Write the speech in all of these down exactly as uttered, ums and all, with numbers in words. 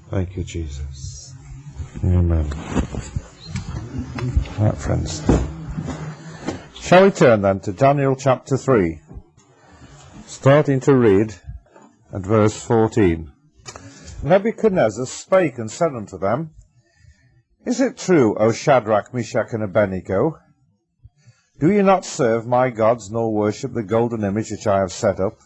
Thank you, Jesus. Amen. Right, friends. Shall we turn then to Daniel chapter three, starting to read at verse fourteen. Nebuchadnezzar spake and said unto them, Is it true, O Shadrach, Meshach, and Abednego? Do ye not serve my gods, nor worship the golden image which I have set up?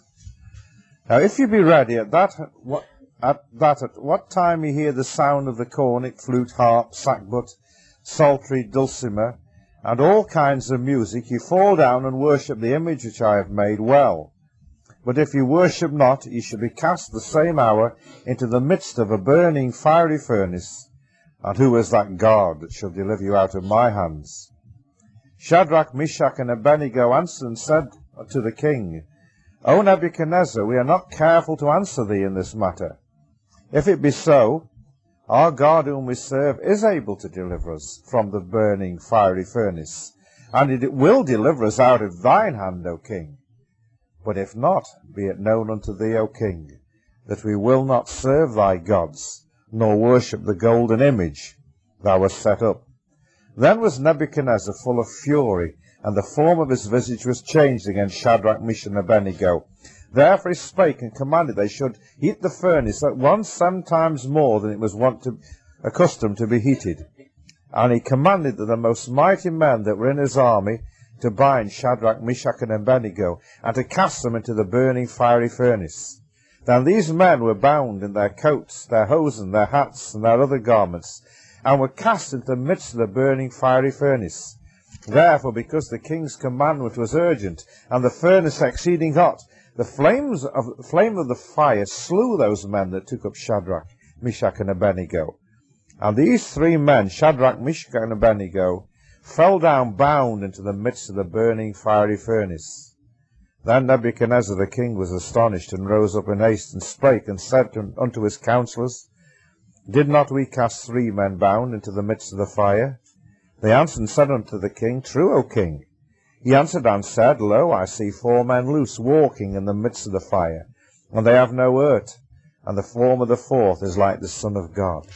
Now if ye be ready at that what at that at what time ye hear the sound of the cornet, flute, harp, sackbut, psaltery, dulcimer, and all kinds of music, ye fall down and worship the image which I have made well. But if ye worship not, ye shall be cast the same hour into the midst of a burning fiery furnace. And who is that God that shall deliver you out of my hands? Shadrach, Meshach, and Abednego answered and said to the king, O Nebuchadnezzar, we are not careful to answer thee in this matter. If it be so, our God whom we serve is able to deliver us from the burning fiery furnace, and it will deliver us out of thine hand, O king. But if not, be it known unto thee, O king, that we will not serve thy gods, nor worship the golden image thou hast set up. Then was Nebuchadnezzar full of fury, and the form of his visage was changed against Shadrach, Meshach, and Abednego. Therefore he spake and commanded they should heat the furnace at once seven times more than it was wont to, accustomed to be heated. And he commanded that the most mighty men that were in his army to bind Shadrach, Meshach, and Abednego, and to cast them into the burning fiery furnace. Then these men were bound in their coats, their hosen, their hats, and their other garments, and were cast into the midst of the burning fiery furnace. Therefore, because the king's commandment was urgent, and the furnace exceeding hot, the flames of, flame of the fire slew those men that took up Shadrach, Meshach, and Abednego. And these three men, Shadrach, Meshach, and Abednego, fell down bound into the midst of the burning fiery furnace. Then Nebuchadnezzar the king was astonished, and rose up in haste, and spake, and said to, unto his counselors, Did not we cast three men bound into the midst of the fire? They answered and said unto the king, True, O king. He answered and said, Lo, I see four men loose, walking in the midst of the fire, and they have no hurt, and the form of the fourth is like the Son of God.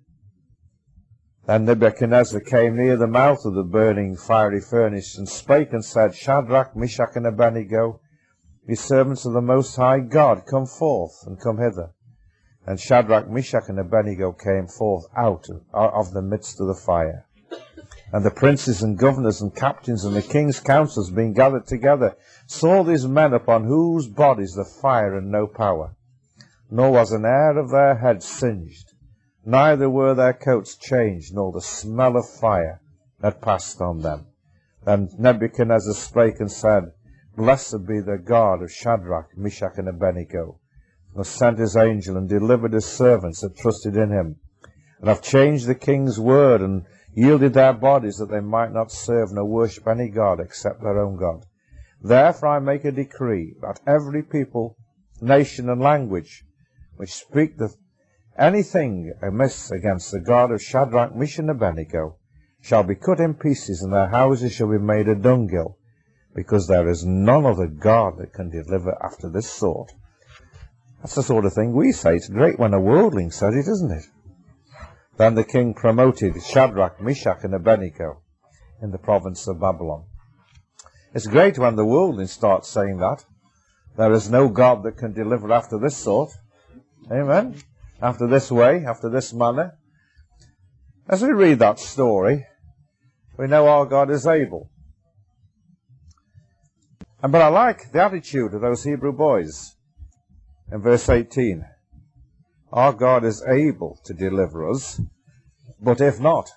Then Nebuchadnezzar came near the mouth of the burning fiery furnace, and spake and said, Shadrach, Meshach, and Abednego, ye servants of the Most High God, come forth, and come hither. And Shadrach, Meshach, and Abednego came forth out of, of the midst of the fire. And the princes and governors and captains and the king's councillors, being gathered together, saw these men upon whose bodies the fire had no power, nor was an hair of their heads singed, neither were their coats changed, nor the smell of fire had passed on them. Then Nebuchadnezzar spake and said, Blessed be the God of Shadrach, Meshach, and Abednego, who hath sent his angel and delivered his servants that trusted in him, and have changed the king's word, and yielded their bodies that they might not serve nor worship any god except their own God. Therefore I make a decree that every people, nation, and language which speak the, anything amiss against the God of Shadrach, Meshach, and Abednego shall be cut in pieces, and their houses shall be made a dunghill, because there is none other God that can deliver after this sort. That's the sort of thing we say. It's great when a worldling says it, isn't it? Then the king promoted Shadrach, Meshach, and Abednego in the province of Babylon. It's great when the worldling starts saying that. There is no God that can deliver after this sort. Amen? After this way, after this manner. As we read that story, we know our God is able. And but I like the attitude of those Hebrew boys in verse eighteen. Our God is able to deliver us, but if not,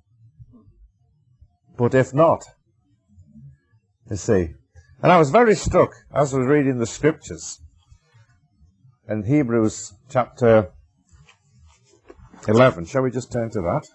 but if not, you see. And I was very struck as I was reading the scriptures in Hebrews chapter eleven. Shall we just turn to that?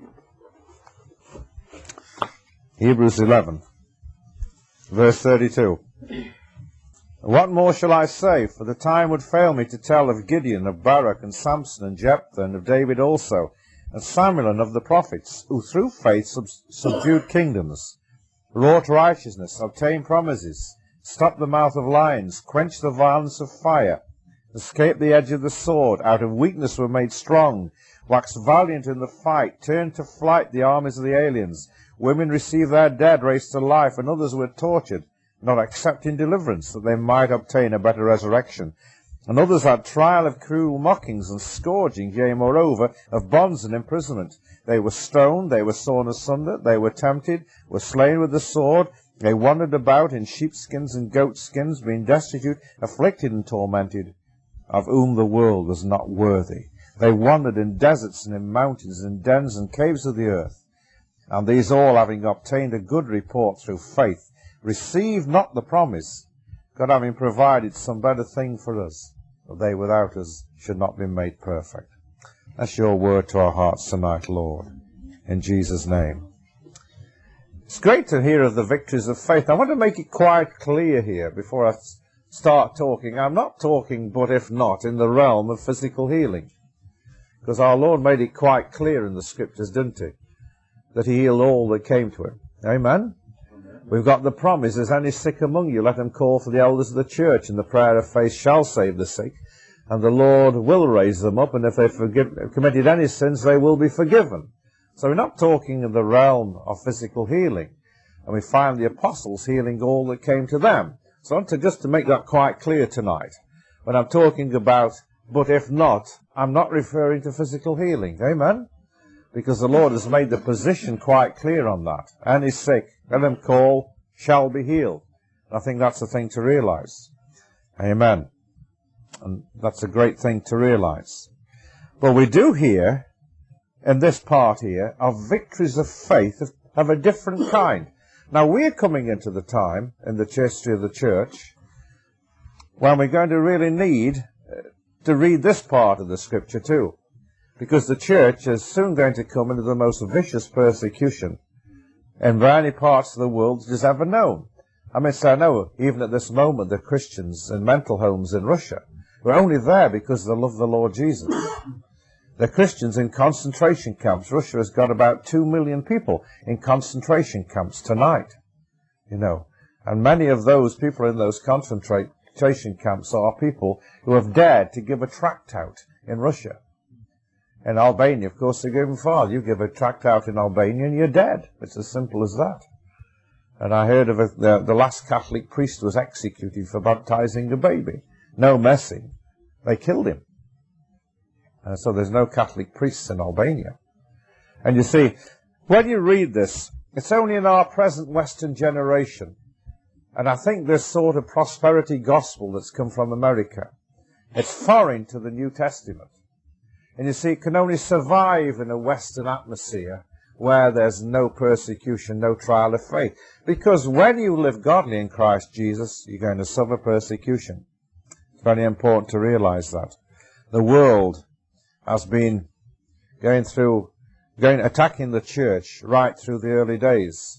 Hebrews eleven, verse thirty-two. What more shall I say? For the time would fail me to tell of Gideon, of Barak, and Samson, and Jephthah, and of David also, and Samuel, and of the prophets, who through faith sub subdued kingdoms, wrought righteousness, obtained promises, stopped the mouth of lions, quenched the violence of fire, escaped the edge of the sword, out of weakness were made strong, waxed valiant in the fight, turned to flight the armies of the aliens. Women received their dead raised to life, and others were tortured, not accepting deliverance, that they might obtain a better resurrection. And others had trial of cruel mockings and scourgings, yea, moreover, of bonds and imprisonment. They were stoned, they were sawn asunder, they were tempted, were slain with the sword. They wandered about in sheepskins and goatskins, being destitute, afflicted, and tormented, of whom the world was not worthy. They wandered in deserts and in mountains, in dens and caves of the earth. And these all, having obtained a good report through faith, received not the promise, God having provided some better thing for us, that they without us should not be made perfect. That's your word to our hearts tonight, Lord, in Jesus' name. It's great to hear of the victories of faith. I want to make it quite clear here before I start talking. I'm not talking, but if not, in the realm of physical healing. Because our Lord made it quite clear in the scriptures, didn't he? That he healed all that came to him. Amen? Amen. We've got the promise, is any sick among you, let them call for the elders of the church, and the prayer of faith shall save the sick, and the Lord will raise them up, and if they forgive, committed any sins, they will be forgiven. So we're not talking in the realm of physical healing. And we find the apostles healing all that came to them. So I want to just to make that quite clear tonight. When I'm talking about, but if not, I'm not referring to physical healing. Amen? Because the Lord has made the position quite clear on that. Any sick, let them call, shall be healed. I think that's the thing to realize. Amen. And that's a great thing to realize. But we do hear, in this part here, of victories of faith of, of a different kind. Now, we're coming into the time in the history of the church when we're going to really need to read this part of the scripture too. Because the church is soon going to come into the most vicious persecution in many parts of the world it has ever known. I mean, so I know, even at this moment, the Christians in mental homes in Russia were only there because they love the Lord Jesus. The Christians in concentration camps. Russia has got about two million people in concentration camps tonight, you know. And many of those people in those concentration camps are people who have dared to give a tract out in Russia. In Albania, of course, they go even farther. You give a tract out in Albania and you're dead. It's as simple as that. And I heard of a, the, the last Catholic priest was executed for baptizing a baby. No messing. They killed him. And so there's no Catholic priests in Albania. And you see, when you read this, it's only in our present Western generation. And I think this sort of prosperity gospel that's come from America, it's foreign to the New Testament. And you see, it can only survive in a Western atmosphere where there's no persecution, no trial of faith. Because when you live godly in Christ Jesus, you're going to suffer persecution. It's very important to realize that. The world has been going through, going, attacking the church right through the early days.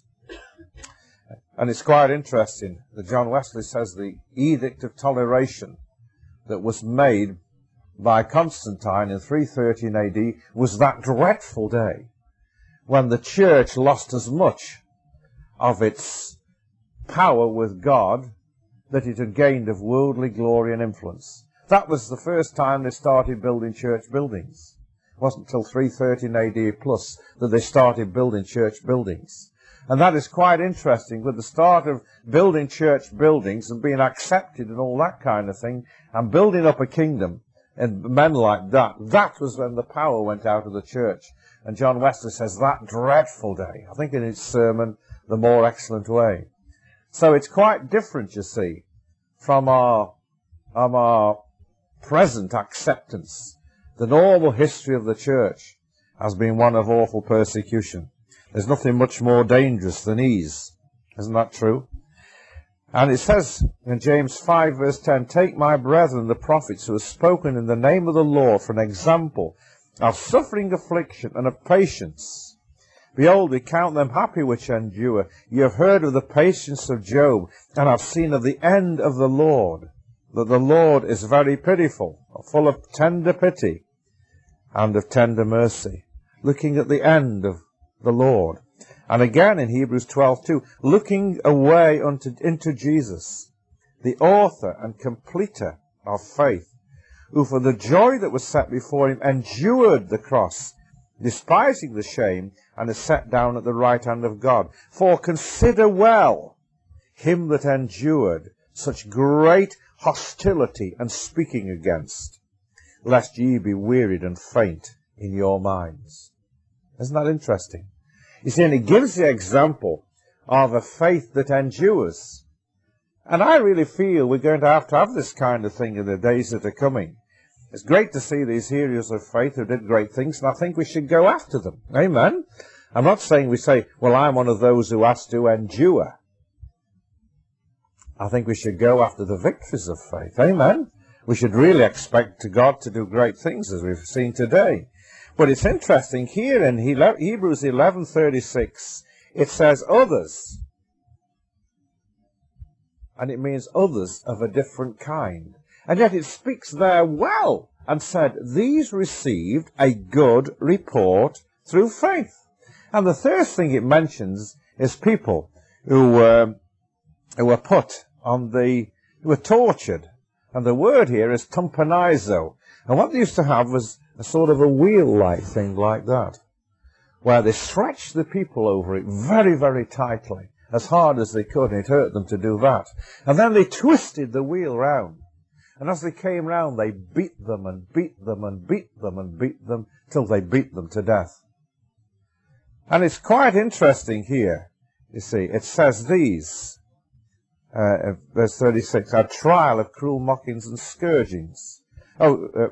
And it's quite interesting that John Wesley says the Edict of Toleration that was made by Constantine in three thirteen A D was that dreadful day when the church lost as much of its power with God that it had gained of worldly glory and influence. That was the first time they started building church buildings. It wasn't until three thirteen A D plus that they started building church buildings. And that is quite interesting, with the start of building church buildings and being accepted and all that kind of thing, and building up a kingdom, and men like that, that was when the power went out of the church. And John Wesley says that dreadful day, I think in his sermon, The More Excellent Way. So it's quite different, you see, from our, from our present acceptance. The normal history of the church has been one of awful persecution. There's nothing much more dangerous than ease. Isn't that true? And it says in James five verse ten, take my brethren the prophets who have spoken in the name of the Lord for an example of suffering, affliction, and of patience. Behold, we count them happy which endure. You have heard of the patience of Job, and have seen of the end of the Lord, that the Lord is very pitiful, full of tender pity and of tender mercy. Looking at the end of the Lord. And again in Hebrews twelve two, looking away unto, into Jesus, the author and completer of faith, who for the joy that was set before him endured the cross, despising the shame, and is set down at the right hand of God. For consider well him that endured such great hostility and speaking against, lest ye be wearied and faint in your minds. Isn't that interesting? You see, and it gives the example of a faith that endures. And I really feel we're going to have to have this kind of thing in the days that are coming. It's great to see these heroes of faith who did great things, and I think we should go after them. Amen? I'm not saying we say, well, I'm one of those who has to endure. I think we should go after the victories of faith. Amen? We should really expect God to do great things, as we've seen today. But it's interesting, here in Hebrews eleven thirty-six, it says others. And it means others of a different kind. And yet it speaks there well, and said, these received a good report through faith. And the third thing it mentions is people who were, who were put on the, who were tortured. And the word here is tumpanizo. And what they used to have was a sort of a wheel-like thing like that, where they stretched the people over it very, very tightly, as hard as they could, and it hurt them to do that. And then they twisted the wheel round. And as they came round, they beat them and beat them and beat them and beat them till they beat them to death. And it's quite interesting here, you see. It says these, uh, verse thirty-six, a trial of cruel mockings and scourgings. Oh, uh,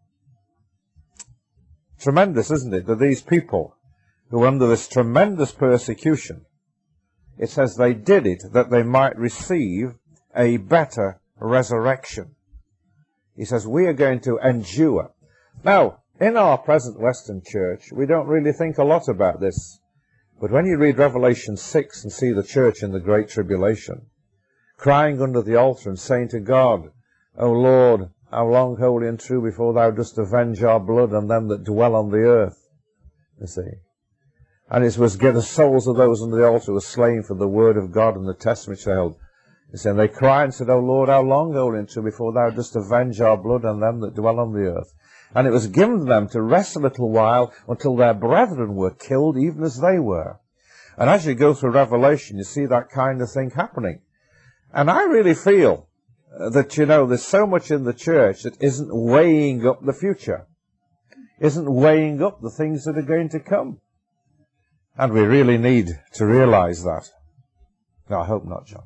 tremendous, isn't it, that these people who were under this tremendous persecution, it says they did it that they might receive a better resurrection. He says, we are going to endure. Now, in our present Western church, we don't really think a lot about this. But when you read Revelation six and see the church in the Great Tribulation, crying under the altar and saying to God, O Lord, how long, holy and true, before thou dost avenge our blood on them that dwell on the earth. You see. And it was get the souls of those under the altar who were slain for the word of God and the testimony which they held. You see, and they cried and said, O Lord, how long, holy and true, before thou dost avenge our blood on them that dwell on the earth. And it was given them to rest a little while until their brethren were killed, even as they were. And as you go through Revelation, you see that kind of thing happening. And I really feel that, you know, there's so much in the church that isn't weighing up the future, isn't weighing up the things that are going to come. And we really need to realize that. No, I hope not, John.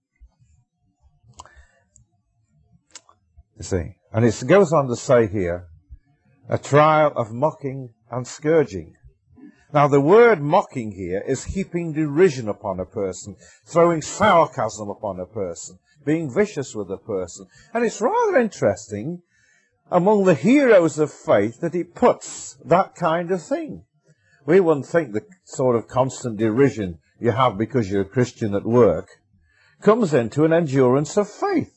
You see, and it goes on to say here, a trial of mocking and scourging. Now, the word mocking here is heaping derision upon a person, throwing sarcasm upon a person, being vicious with a person. And it's rather interesting among the heroes of faith that it puts that kind of thing. We wouldn't think the sort of constant derision you have because you're a Christian at work comes into an endurance of faith.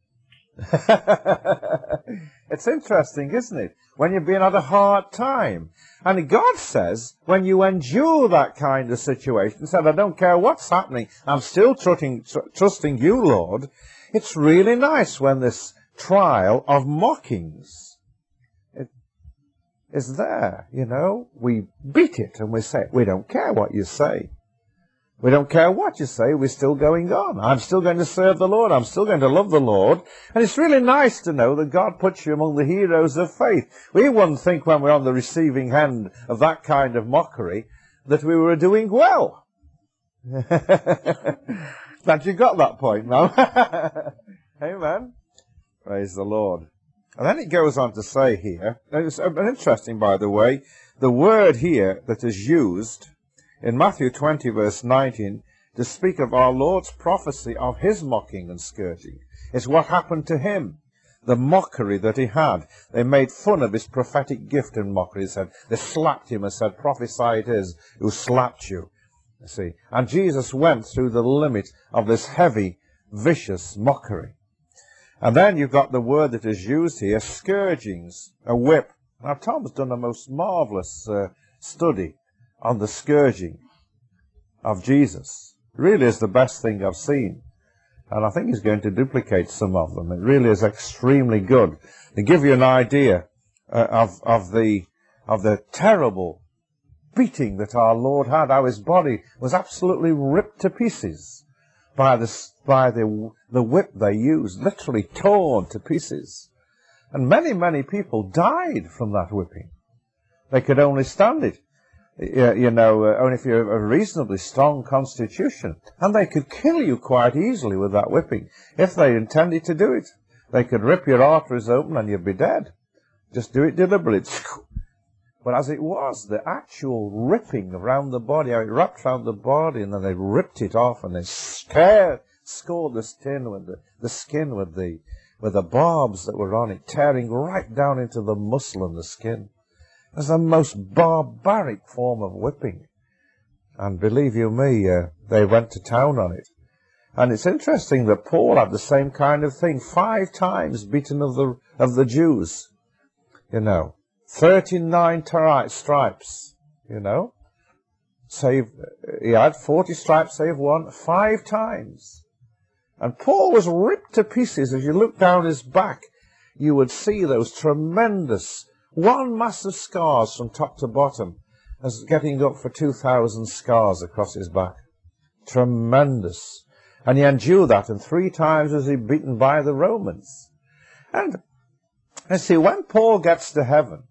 It's interesting, isn't it? When you've been at a hard time. And God says, when you endure that kind of situation, said, I don't care what's happening, I'm still trusting, tr trusting you, Lord. It's really nice when this trial of mockings it is there, you know. We beat it and we say, we don't care what you say. We don't care what you say, we're still going on. I'm still going to serve the Lord. I'm still going to love the Lord. And it's really nice to know that God puts you among the heroes of faith. We wouldn't think when we're on the receiving end of that kind of mockery that we were doing well. Glad you got that point now. Amen. Praise the Lord. And then it goes on to say here, and it's interesting, by the way, the word here that is used in Matthew twenty, verse nineteen, to speak of our Lord's prophecy of his mocking and scourging. It's what happened to him, the mockery that he had. They made fun of his prophetic gift in mockery. They said, they slapped him and said, prophesy it is who slapped you. You see, and Jesus went through the limit of this heavy, vicious mockery. And then you've got the word that is used here, scourgings, a whip. Now, Tom's done a most marvelous uh, study on the scourging of Jesus. Really is the best thing I've seen. And I think he's going to duplicate some of them. It really is extremely good. To give you an idea uh, of, of, the, of the terrible beating that our Lord had, how his body was absolutely ripped to pieces by the, by the, the whip they used, literally torn to pieces. And many, many people died from that whipping. They could only stand it, you know, uh, only if you have a reasonably strong constitution. And they could kill you quite easily with that whipping, if they intended to do it. They could rip your arteries open and you'd be dead. Just do it deliberately. But as it was, the actual ripping around the body, how it wrapped around the body, and then they ripped it off, and they scared, scored the skin with the, the skin with the with the barbs that were on it, tearing right down into the muscle and the skin. It was the most barbaric form of whipping. And believe you me, uh, they went to town on it. And it's interesting that Paul had the same kind of thing, five times beaten of the of the Jews, you know. thirty-nine stripes, you know, save, he had forty stripes, save one, five times. And Paul was ripped to pieces. As you look down his back, you would see those tremendous, one mass of scars from top to bottom, as getting up for two thousand scars across his back. Tremendous. And he endured that, and three times was he beaten by the Romans. And, and see, when Paul gets to heaven,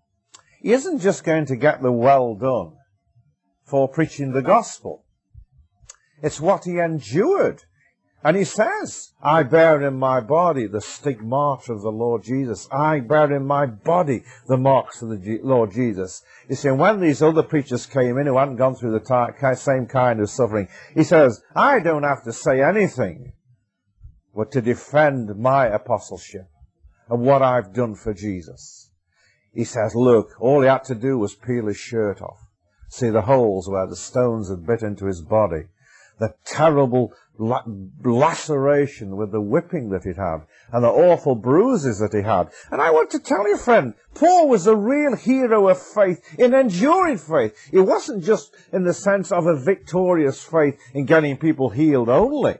he isn't just going to get the well done for preaching the gospel. It's what he endured. And he says, I bear in my body the stigmata of the Lord Jesus. I bear in my body the marks of the G Lord Jesus. You see, when these other preachers came in who hadn't gone through the same kind of suffering, he says, I don't have to say anything but to defend my apostleship and what I've done for Jesus. He says, look, all he had to do was peel his shirt off. See the holes where the stones had bit into his body. The terrible la laceration with the whipping that he'd had, and the awful bruises that he had. And I want to tell you, friend, Paul was a real hero of faith, in enduring faith. It wasn't just in the sense of a victorious faith in getting people healed only.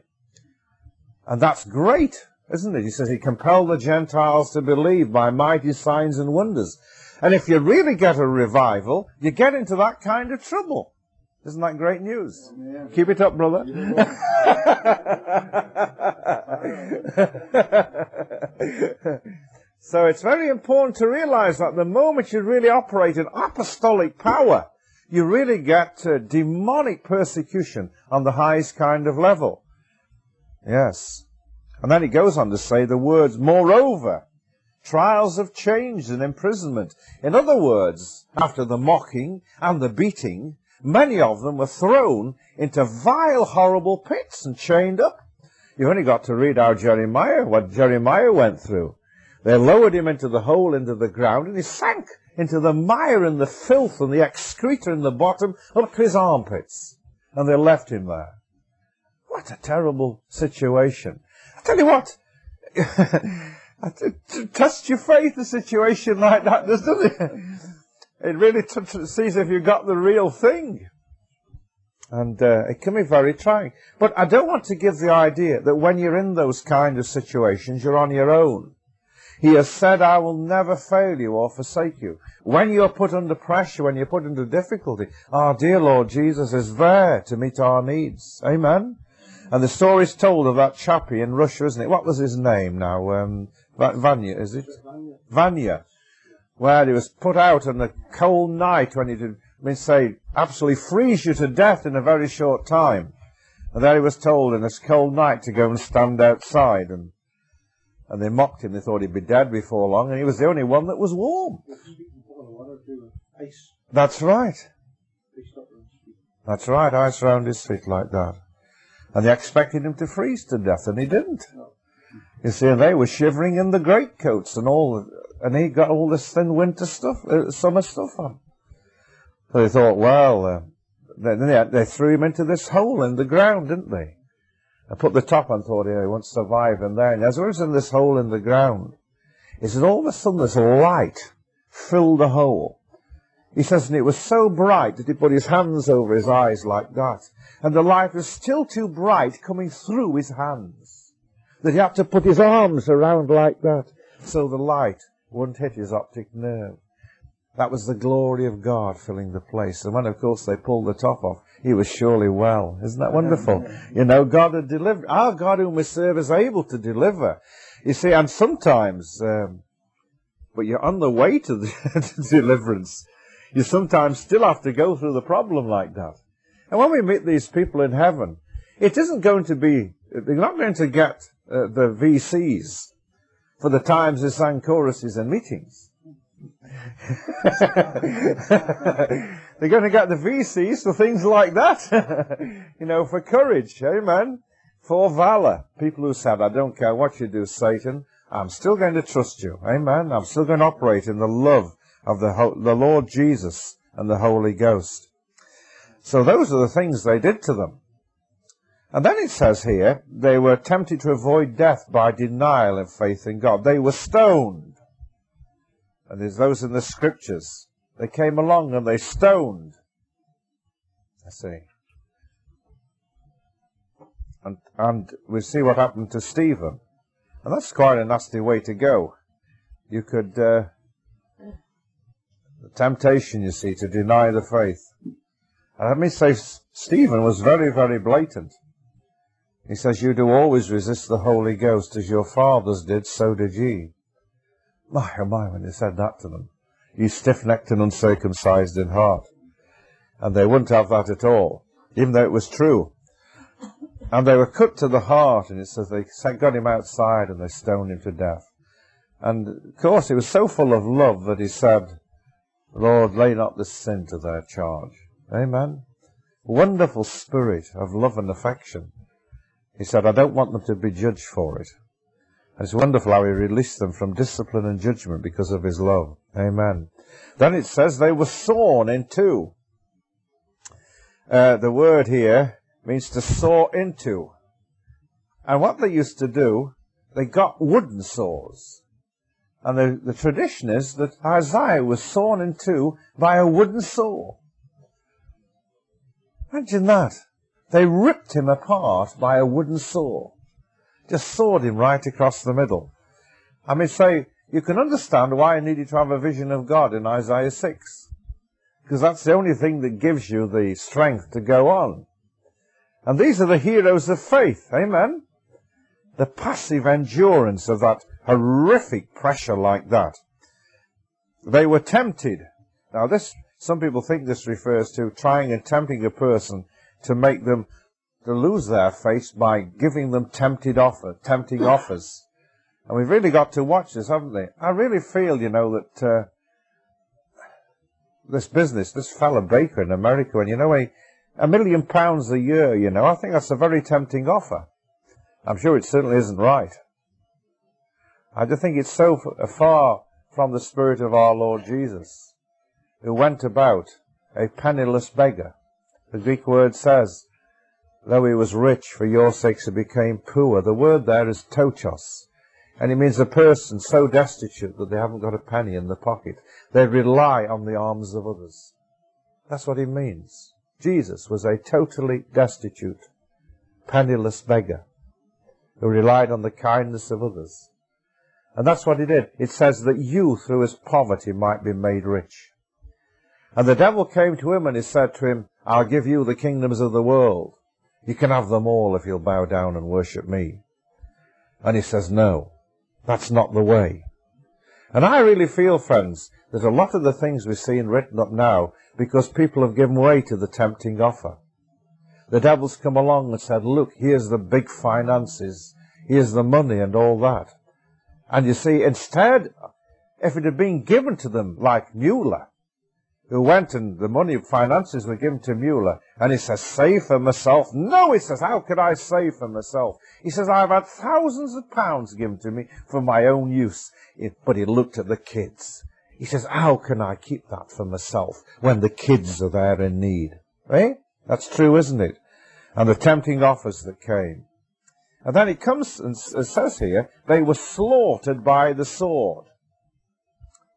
And that's great, isn't it? He says he compelled the Gentiles to believe by mighty signs and wonders. And if you really get a revival, you get into that kind of trouble. Isn't that great news? Yeah. Keep it up, brother. So it's very important to realize that the moment you really operate in apostolic power, you really get uh, demonic persecution on the highest kind of level. Yes. And then he goes on to say the words, moreover, trials of chains and imprisonment. In other words, after the mocking and the beating, many of them were thrown into vile, horrible pits and chained up. You've only got to read how Jeremiah, what Jeremiah went through. They lowered him into the hole into the ground, and he sank into the mire and the filth and the excreta in the bottom up to his armpits. And they left him there. What a terrible situation. I tell you what, it tests your faith, a situation like that, doesn't it? It really sees if you've got the real thing. And uh, it can be very trying. But I don't want to give the idea that when you're in those kind of situations, you're on your own. He has said, I will never fail you or forsake you. When you're put under pressure, when you're put under difficulty, our dear Lord Jesus is there to meet our needs. Amen? And the story's told of that chappie in Russia, isn't it? What was his name now? Um, Vanya, is it? Vanya. Vanya. Where he was put out on a cold night when he did, I mean, say, absolutely freeze you to death in a very short time. And there he was told in this cold night to go and stand outside. And, and they mocked him. They thought he'd be dead before long. And he was the only one that was warm. That's right. That's right, ice around his feet like that. And they expected him to freeze to death, and he didn't. You see, and they were shivering in the greatcoats and all, and he got all this thin winter stuff, uh, summer stuff on. So they thought, well, uh, then they, they threw him into this hole in the ground, didn't they? I put the top on, thought, yeah, he won't survive in there. And as he was in this hole in the ground, he said, all of a sudden this light filled the hole. He says, and it was so bright that he put his hands over his eyes like that. And the light was still too bright coming through his hands, that he had to put his arms around like that, so the light wouldn't hit his optic nerve. That was the glory of God filling the place. And when, of course, they pulled the top off, he was surely well. Isn't that wonderful? You know, God had delivered. Our God whom we serve is able to deliver. You see, and sometimes, um, but you're on the way to, the, to deliverance. You sometimes still have to go through the problem like that. And when we meet these people in heaven, it isn't going to be, they're not going to get uh, the V Cs for the times they sang choruses and meetings. They're going to get the V Cs for things like that. You know, for courage, amen, for valor. People who said, I don't care what you do, Satan, I'm still going to trust you, amen. I'm still going to operate in the love of the, Ho the Lord Jesus and the Holy Ghost. So those are the things they did to them. And then it says here, they were tempted to avoid death by denial of faith in God. They were stoned. And there's those in the scriptures. They came along and they stoned. I see. And, and we see what happened to Stephen. And that's quite a nasty way to go. You could, uh, the temptation, you see, to deny the faith. And let me say, Stephen was very, very blatant. He says, you do always resist the Holy Ghost, as your fathers did, so did ye. My, oh my, when he said that to them. Ye stiff-necked and uncircumcised in heart. And they wouldn't have that at all, even though it was true. And they were cut to the heart, and it says they got him outside and they stoned him to death. And, of course, he was so full of love that he said, Lord, lay not this sin to their charge. Amen. Wonderful spirit of love and affection. He said, I don't want them to be judged for it. And it's wonderful how he released them from discipline and judgment because of his love. Amen. Then it says they were sawn in two. Uh, the word here means to saw into. And what they used to do, they got wooden saws. And the, the tradition is that Isaiah was sawn in two by a wooden saw. Imagine that. They ripped him apart by a wooden saw. Just sawed him right across the middle. I mean, say, you can understand why I needed to have a vision of God in Isaiah six. Because that's the only thing that gives you the strength to go on. And these are the heroes of faith, amen? The passive endurance of that horrific pressure like that. They were tempted. Now this, some people think this refers to trying and tempting a person to make them to lose their faith by giving them tempted offer, tempting offers. And we've really got to watch this, haven't we? I really feel, you know, that uh, this business, this fellow Baker in America, and you know, a, a million pounds a year, you know, I think that's a very tempting offer. I'm sure it certainly isn't right. I just think it's so far from the spirit of our Lord Jesus, who went about a penniless beggar. The Greek word says, though he was rich, for your sakes he became poor. The word there is tochos, and it means a person so destitute that they haven't got a penny in the pocket. They rely on the alms of others. That's what it means. Jesus was a totally destitute, penniless beggar who relied on the kindness of others. And that's what he did. It says that you, through his poverty, might be made rich. And the devil came to him and he said to him, I'll give you the kingdoms of the world. You can have them all if you'll bow down and worship me. And he says, no, that's not the way. And I really feel, friends, that a lot of the things we're seeing written up now, because people have given way to the tempting offer. The devil's come along and said, look, here's the big finances, here's the money and all that. And you see, instead, if it had been given to them like Mueller, who went and the money finances were given to Mueller, and he says, save for myself. No, he says, how could I save for myself? He says, I've had thousands of pounds given to me for my own use. It, but he looked at the kids. He says, how can I keep that for myself when the kids are there in need? Eh? That's true, isn't it? And the tempting offers that came. And then it comes and says here, they were slaughtered by the sword.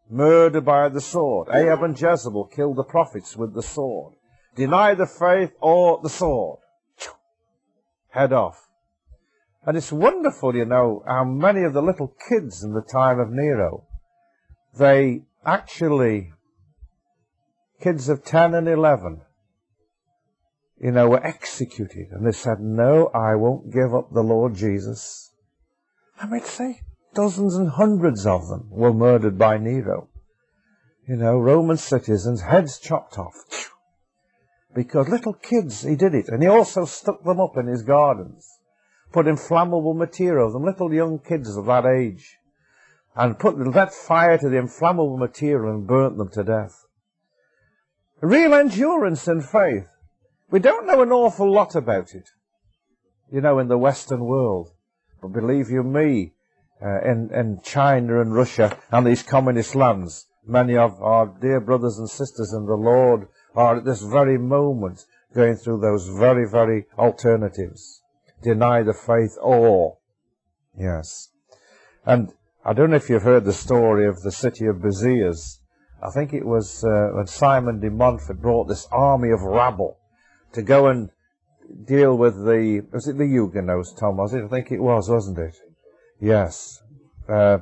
Murder by the sword. Ahab and Jezebel killed the prophets with the sword. Deny the faith or the sword. Head off. And it's wonderful, you know, how many of the little kids in the time of Nero, they actually, kids of ten and eleven, you know, were executed. And they said, no, I won't give up the Lord Jesus. I mean, say, dozens and hundreds of them were murdered by Nero. You know, Roman citizens, heads chopped off. Because little kids, he did it. And he also stuck them up in his gardens. Put inflammable materials, and little young kids of that age. And put let fire to the inflammable material and burnt them to death. Real endurance in faith. We don't know an awful lot about it, you know, in the Western world. But believe you me, uh, in, in China and Russia and these communist lands, many of our dear brothers and sisters in the Lord are at this very moment going through those very, very alternatives. Deny the faith or, yes. And I don't know if you've heard the story of the city of Béziers. I think it was uh, when Simon de Montfort brought this army of rabble to go and deal with the, was it the Huguenots, Tom, was it? I think it was, wasn't it? Yes. Uh,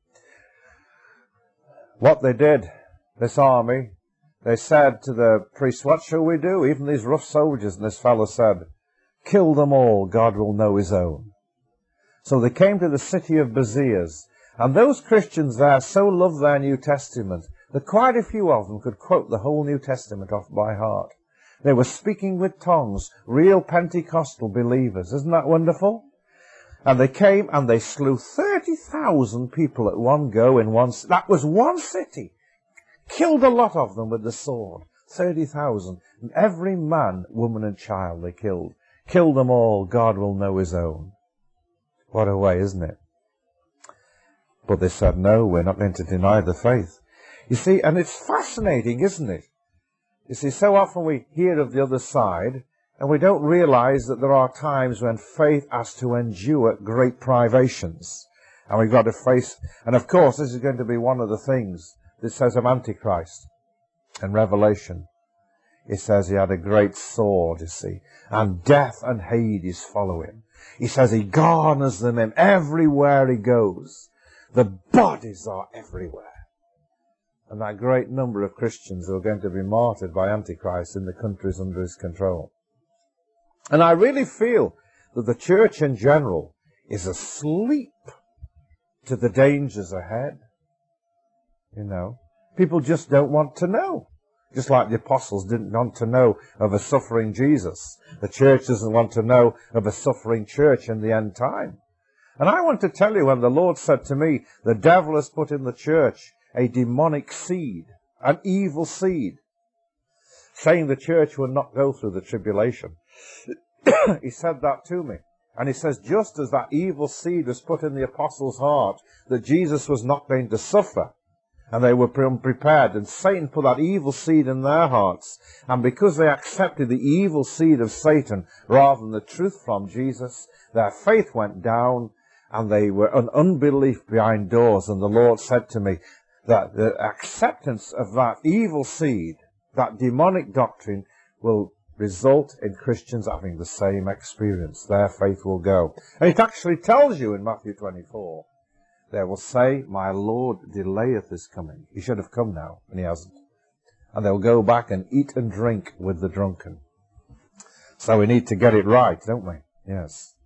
what they did, this army, they said to the priests, what shall we do? Even these rough soldiers, and this fellow said, kill them all, God will know his own. So they came to the city of Béziers, and those Christians there so loved their New Testament that quite a few of them could quote the whole New Testament off by heart. They were speaking with tongues, real Pentecostal believers. Isn't that wonderful? And they came and they slew thirty thousand people at one go in one, that was one city. Killed a lot of them with the sword. thirty thousand. And every man, woman and child they killed. Kill them all, God will know his own. What a way, isn't it? But they said, no, we're not going to deny the faith. You see, and it's fascinating, isn't it? You see, so often we hear of the other side, and we don't realize that there are times when faith has to endure great privations. And we've got to face, and of course, this is going to be one of the things that says of Antichrist in Revelation. It says he had a great sword, you see, and death and Hades follow him. He says he garners them in everywhere he goes. The bodies are everywhere. And that great number of Christians who are going to be martyred by Antichrist in the countries under his control. And I really feel that the church in general is asleep to the dangers ahead. You know, people just don't want to know. Just like the apostles didn't want to know of a suffering Jesus. The church doesn't want to know of a suffering church in the end time. And I want to tell you, when the Lord said to me, the devil has put in the church a demonic seed, an evil seed, saying the church will not go through the tribulation. He said that to me. And he says, just as that evil seed was put in the apostles' heart, that Jesus was not going to suffer, and they were unprepared, and Satan put that evil seed in their hearts, and because they accepted the evil seed of Satan rather than the truth from Jesus, their faith went down, and they were an unbelief behind doors. And the Lord said to me that the acceptance of that evil seed, that demonic doctrine, will result in Christians having the same experience. Their faith will go. And it actually tells you in Matthew twenty-four, they will say, my Lord delayeth his coming. He should have come now, and he hasn't. And they'll go back and eat and drink with the drunken. So we need to get it right, don't we? Yes.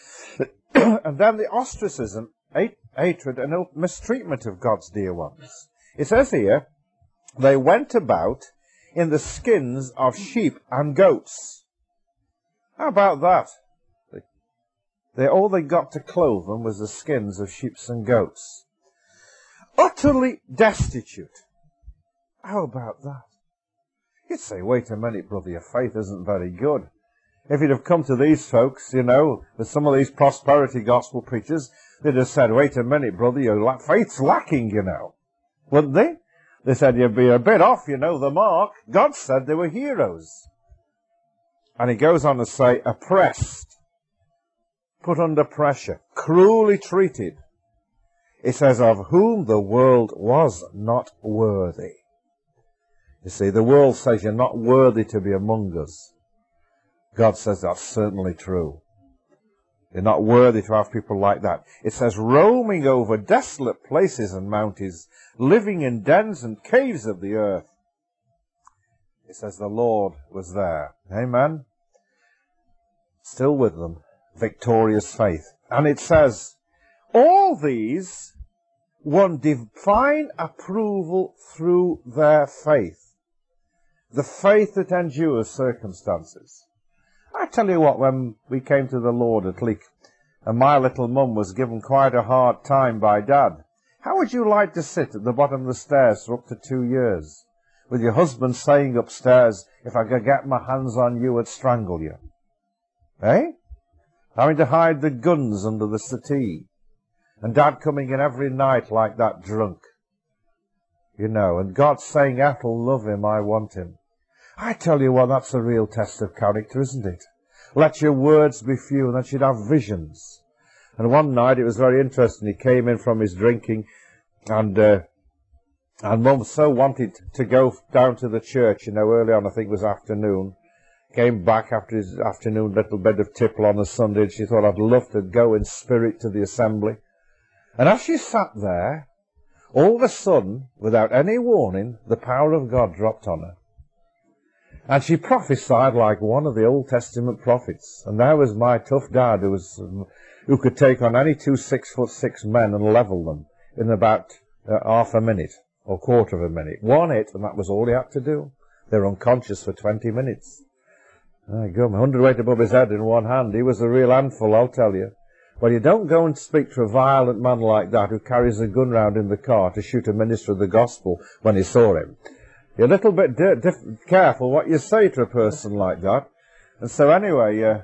And then the ostracism, hatred, and mistreatment of God's dear ones. It says here, they went about in the skins of sheep and goats. How about that? They, they, all they got to clothe them was the skins of sheep and goats. Utterly destitute. How about that? You'd say, wait a minute, brother, your faith isn't very good. If you'd have come to these folks, you know, with some of these prosperity gospel preachers, they'd have said, wait a minute, brother, your la- faith's lacking, you know. Wouldn't they? They said, you'd be a bit off, you know, the mark. God said they were heroes. And he goes on to say, oppressed, put under pressure, cruelly treated. It says, of whom the world was not worthy. You see, the world says you're not worthy to be among us. God says that's certainly true. You're not worthy to have people like that. It says, roaming over desolate places and mountains, living in dens and caves of the earth. It says the Lord was there. Amen. Still with them. Victorious faith. And it says, all these won divine approval through their faith. The faith that endures circumstances. I tell you what, when we came to the Lord at Leek, and my little mum was given quite a hard time by Dad, how would you like to sit at the bottom of the stairs for up to two years, with your husband saying upstairs, if I could get my hands on you, I'd strangle you? Eh? Having to hide the guns under the settee, and Dad coming in every night like that drunk. You know, and God saying, Ethel, love him, I want him. I tell you what, that's a real test of character, isn't it? Let your words be few, and that you'd have visions. And one night, it was very interesting, he came in from his drinking, and uh, and Mum so wanted to go down to the church, you know, early on, I think it was afternoon. Came back after his afternoon little bit of tipple on a Sunday, and she thought, I'd love to go in spirit to the assembly. And as she sat there, all of a sudden, without any warning, the power of God dropped on her. And she prophesied like one of the Old Testament prophets. And there was my tough dad who was, um, who could take on any two six foot six men and level them in about uh, half a minute or quarter of a minute. One hit, and that was all he had to do. They were unconscious for twenty minutes. I go, a hundred weight above his head in one hand. He was a real handful, I'll tell you. Well, you don't go and speak to a violent man like that who carries a gun round in the car to shoot a minister of the gospel when he saw him. You're a little bit careful what you say to a person like that. And so anyway, uh,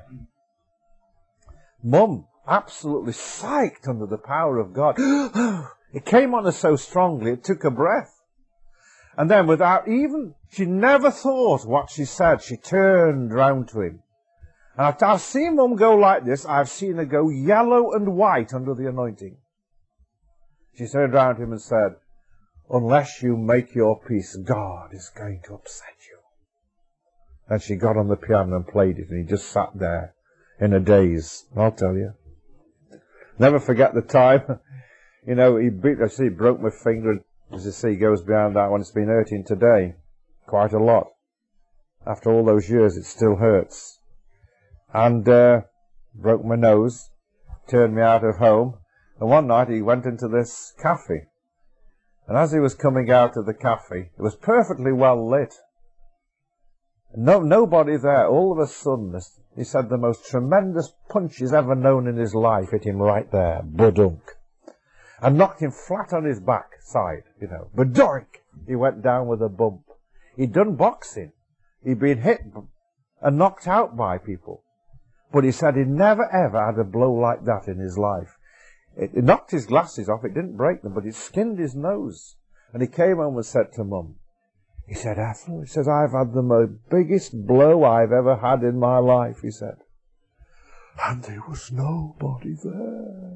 Mum, absolutely psyched under the power of God. It came on her so strongly, it took her breath. And then without even, she never thought what she said, she turned round to him. And I've, I've seen Mum go like this, I've seen her go yellow and white under the anointing. She turned round to him and said, unless you make your peace, God is going to upset you. And she got on the piano and played it, and he just sat there in a daze, I'll tell you. Never forget the time, you know, he beat, I see, he broke my finger, and as you see, he goes behind that one. It's been hurting today, quite a lot. After all those years, it still hurts. And uh, broke my nose, turned me out of home, and one night he went into this cafe. And as he was coming out of the cafe, it was perfectly well lit. No, nobody there. All of a sudden, he said the most tremendous punch he's ever known in his life hit him right there, budunk, and knocked him flat on his back side, you know. Badoink! He went down with a bump. He'd done boxing. He'd been hit and knocked out by people. But he said he'd never ever had a blow like that in his life. It, it knocked his glasses off, it didn't break them, but it skinned his nose. And he came home and said to Mum, he said, Ethel, he says, I've had the most biggest blow I've ever had in my life, he said. And there was nobody there.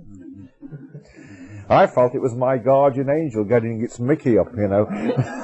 I felt it was my guardian angel getting its Mickey up, you know.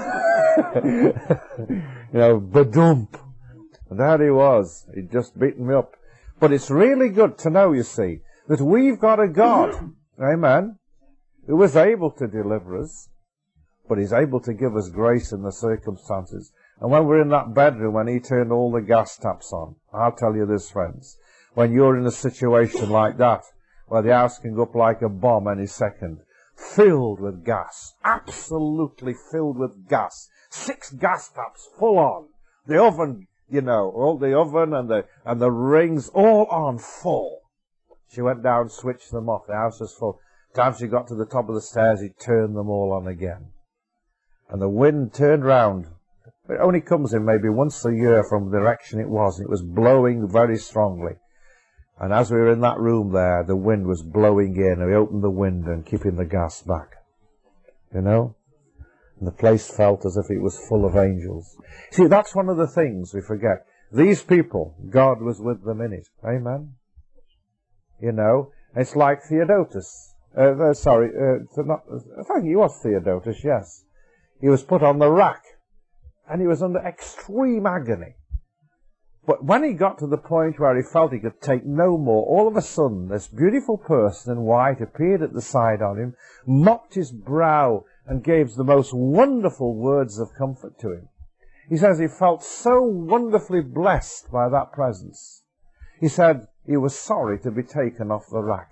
You know, badump. And there he was. He'd just beaten me up. But it's really good to know, you see, that we've got a God, amen, who is able to deliver us, but he's able to give us grace in the circumstances. And when we're in that bedroom, when he turned all the gas taps on, I'll tell you this, friends, when you're in a situation like that, where the house can go up like a bomb any second, filled with gas, absolutely filled with gas, six gas taps full on, the oven, you know, all the oven and the, and the rings all on full. She went down, switched them off. The house was full. By the time she got to the top of the stairs, he turned them all on again. And the wind turned round. It only comes in maybe once a year from the direction it was. And it was blowing very strongly. And as we were in that room there, the wind was blowing in. And we opened the window and keeping the gas back. You know? And the place felt as if it was full of angels. See, that's one of the things we forget. These people, God was with them in it. Amen? You know, it's like Theodotus. Uh, uh, sorry, uh, to not, I think he was Theodotus, yes. He was put on the rack, and he was under extreme agony. But when he got to the point where he felt he could take no more, all of a sudden this beautiful person in white appeared at the side of him, mopped his brow, and gave the most wonderful words of comfort to him. He says he felt so wonderfully blessed by that presence. He said he was sorry to be taken off the rack.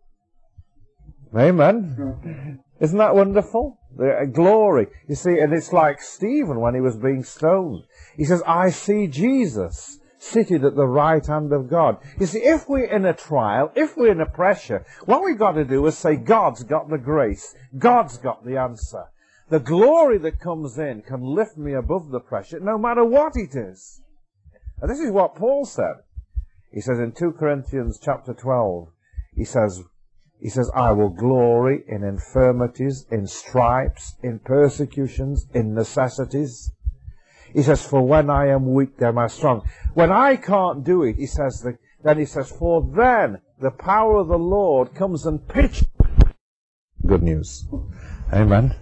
Amen. Isn't that wonderful? The uh, glory. You see, and it's like Stephen when he was being stoned. He says, I see Jesus seated at the right hand of God. You see, if we're in a trial, if we're in a pressure, what we've got to do is say, God's got the grace. God's got the answer. The glory that comes in can lift me above the pressure, no matter what it is. And this is what Paul said. He says in two Corinthians chapter twelve, he says, He says, I will glory in infirmities, in stripes, in persecutions, in necessities. He says, for when I am weak, then I am strong. When I can't do it, he says, the, then he says, for then the power of the Lord comes and pitches. Good news. Amen.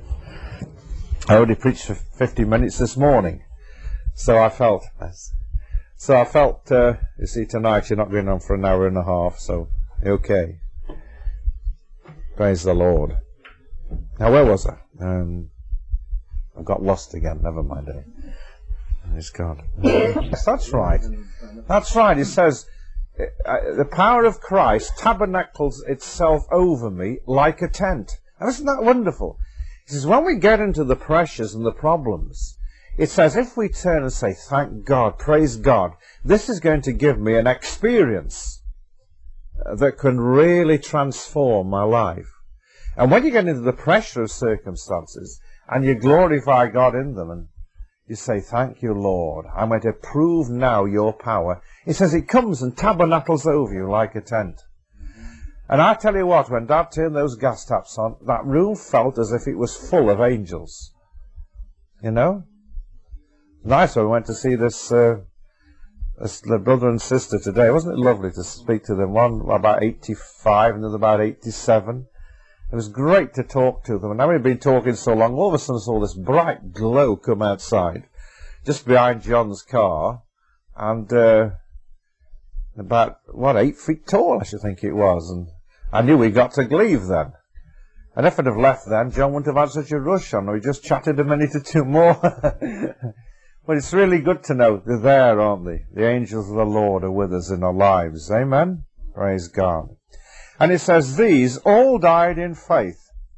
I already preached for fifty minutes this morning. So I felt, so I felt, uh, you see, tonight you're not going on for an hour and a half, so okay. Praise the Lord. Now, where was I? Um, I got lost again. Never mind. Eh? Praise God. Yes, that's right. That's right. It says, uh, the power of Christ tabernacles itself over me like a tent. And isn't that wonderful? It says, when we get into the pressures and the problems, it says, if we turn and say, thank God, praise God, this is going to give me an experience that can really transform my life. And when you get into the pressure of circumstances and you glorify God in them and you say, thank you, Lord, I'm going to prove now your power. It says it comes and tabernacles over you like a tent. And I tell you what, when Dad turned those gas taps on, that room felt as if it was full of angels. You know? Nice when we went to see this uh, the brother and sister today. Wasn't it lovely to speak to them? One about eighty-five, another about eighty-seven. It was great to talk to them. And now we've been talking so long, all of a sudden saw this bright glow come outside, just behind John's car, and uh, about, what, eight feet tall, I should think it was. And I knew we got to leave then. And if I'd have left then, John wouldn't have had such a rush on. We just chatted a minute or two more. But it's really good to know they're there, aren't they? The angels of the Lord are with us in our lives. Amen? Praise God. And it says, these all died in faith,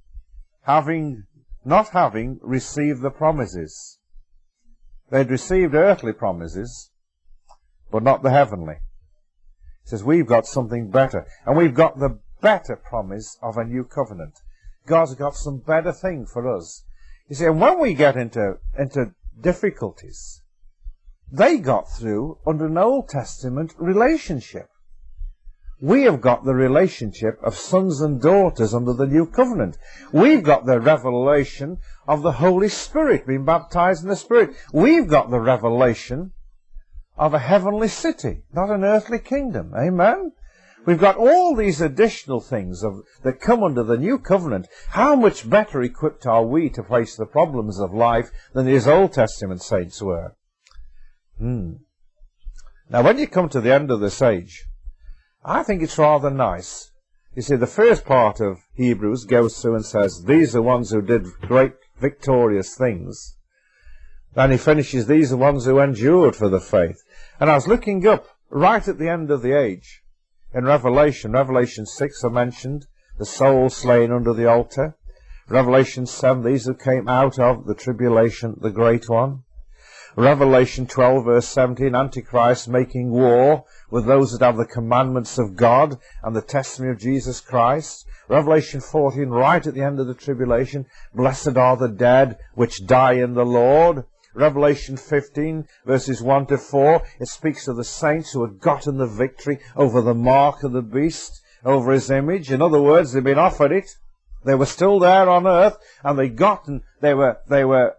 having, not having received the promises. They'd received earthly promises, but not the heavenly. It says, we've got something better. And we've got the better promise of a new covenant. God's got some better thing for us. You see, and when we get into, into difficulties, they got through under an Old Testament relationship. We have got the relationship of sons and daughters under the new covenant. We've got the revelation of the Holy Spirit, being baptized in the Spirit. We've got the revelation of a heavenly city, not an earthly kingdom. Amen? We've got all these additional things of, that come under the new covenant. How much better equipped are we to face the problems of life than his Old Testament saints were? Hmm. Now, when you come to the end of this age, I think it's rather nice. You see, the first part of Hebrews goes through and says, these are ones who did great victorious things. Then he finishes, these are ones who endured for the faith. And I was looking up right at the end of the age. In Revelation, Revelation six I mentioned, the soul slain under the altar. Revelation seven, these who came out of the tribulation, the great one. Revelation twelve, verse seventeen, Antichrist making war with those that have the commandments of God and the testimony of Jesus Christ. Revelation fourteen, right at the end of the tribulation, blessed are the dead which die in the Lord. Revelation fifteen, verses one to four, it speaks of the saints who had gotten the victory over the mark of the beast, over his image. In other words, they'd been offered it. They were still there on earth, and they got, and they were, they were,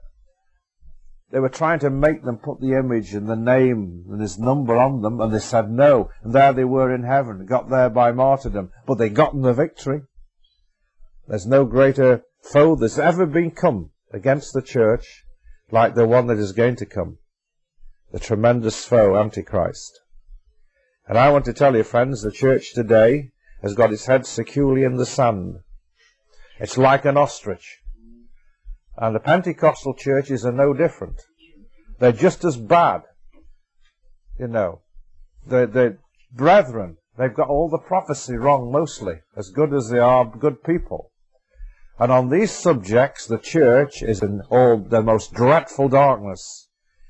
they were trying to make them put the image and the name and his number on them, and they said no. And there they were in heaven, got there by martyrdom, but they got the victory. There's no greater foe that's ever been come against the church like the one that is going to come. The tremendous foe, Antichrist. And I want to tell you, friends, the church today has got its head securely in the sand. It's like an ostrich. And the Pentecostal churches are no different. They're just as bad. You know, the the brethren, they've got all the prophecy wrong mostly, as good as they are good people. And on these subjects, the church is in all the most dreadful darkness.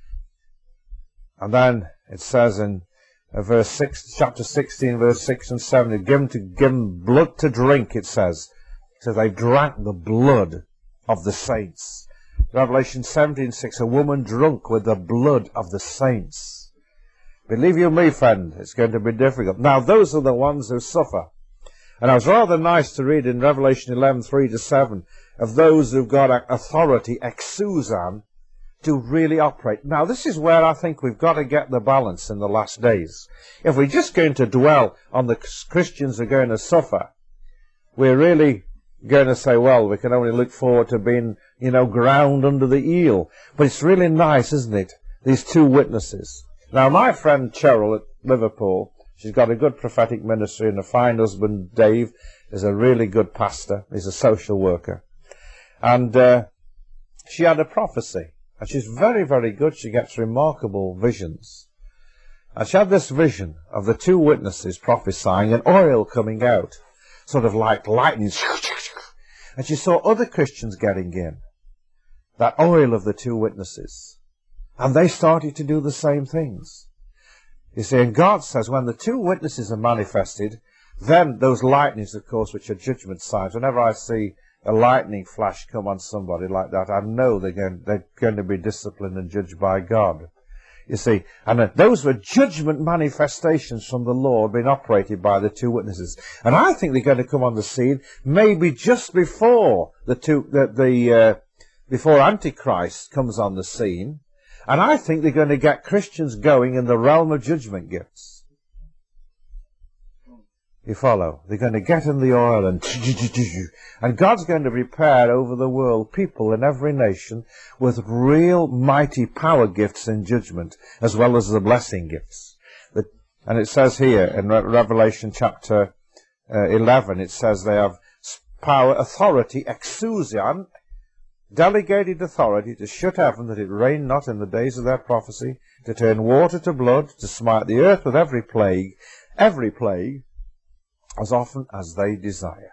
And then it says in uh, verse six, chapter sixteen, verse six and seven, give them to give them blood to drink. It says, so they drank the blood of the saints. Revelation seventeen six, a woman drunk with the blood of the saints. Believe you me, friend, it's going to be difficult. Now, those are the ones who suffer. And it was rather nice to read in Revelation eleven three to seven of those who've got authority, exousan, to really operate. Now, this is where I think we've got to get the balance in the last days. If we're just going to dwell on the Christians are going to suffer, we're really going to say, well, we can only look forward to being, you know, ground under the eel. But it's really nice, isn't it? These two witnesses. Now, my friend Cheryl at Liverpool, she's got a good prophetic ministry, and a fine husband, Dave, is a really good pastor. He's a social worker. And uh, she had a prophecy. And she's very, very good. She gets remarkable visions. And she had this vision of the two witnesses prophesying and oil coming out, sort of like lightning. And she saw other Christians getting in, that oil of the two witnesses. And they started to do the same things. You see, and God says when the two witnesses are manifested, then those lightnings, of course, which are judgment signs, whenever I see a lightning flash come on somebody like that, I know they're going, they're going to be disciplined and judged by God. You see, and uh, those were judgment manifestations from the Lord being operated by the two witnesses. And I think they're going to come on the scene maybe just before the two, the, the uh, before Antichrist comes on the scene. And I think they're going to get Christians going in the realm of judgment gifts. You follow? They're going to get in the oil and and God's going to prepare over the world people in every nation with real mighty power gifts in judgment, as well as the blessing gifts. And it says here in Revelation chapter uh, eleven, it says they have power, authority, exousian, delegated authority to shut heaven that it rain not in the days of their prophecy, to turn water to blood, to smite the earth with every plague, every plague, as often as they desire.